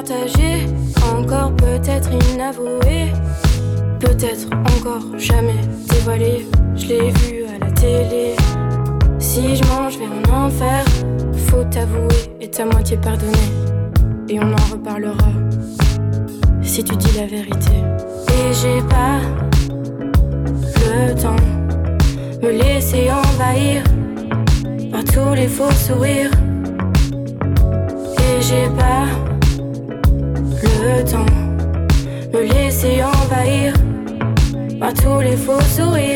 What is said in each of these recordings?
partagé, encore peut-être inavoué, peut-être encore jamais dévoilé. Je l'ai vu à la télé. Si je mange vers un enfer, faut t'avouer et ta moitié pardonner. Et on en reparlera si tu dis la vérité. Et j'ai pas le temps me laisser envahir par tous les faux sourires. Et j'ai pas le temps me laisser envahir par tous les faux sourires.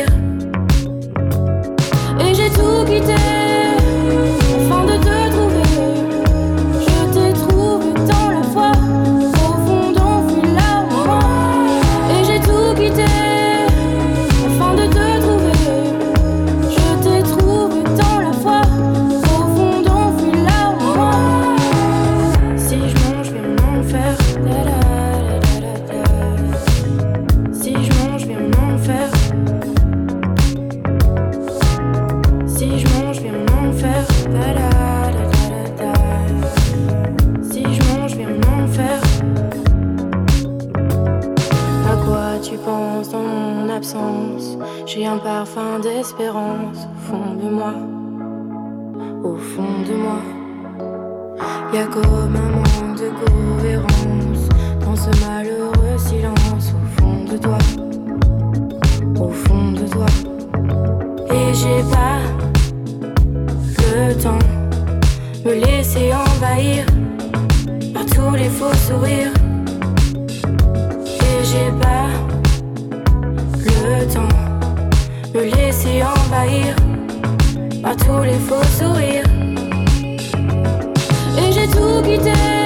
Et j'ai tout quitté afin de te trouver. Je t'ai trouvé dans la foi, au fond d'enfui là en moi. Et j'ai tout quitté afin de te trouver. Je t'ai trouvé dans la foi, au fond d'enfui là en moi. Si je mange viens m'en faire, da da da da da. Si je mange viens m'en faire. Si je mange, viens m'en faire. Da da da da da. Si je mange, viens m'en faire. À quoi tu penses dans mon absence? J'ai un parfum d'espérance au fond de moi. Au fond de moi. Y'a comme un manque de cohérence dans ce malheureux silence au fond de toi. Au fond de toi. Et j'ai pas le temps me laisser envahir par tous les faux sourires. Et j'ai pas le temps me laisser envahir par tous les faux sourires. Et j'ai tout quitté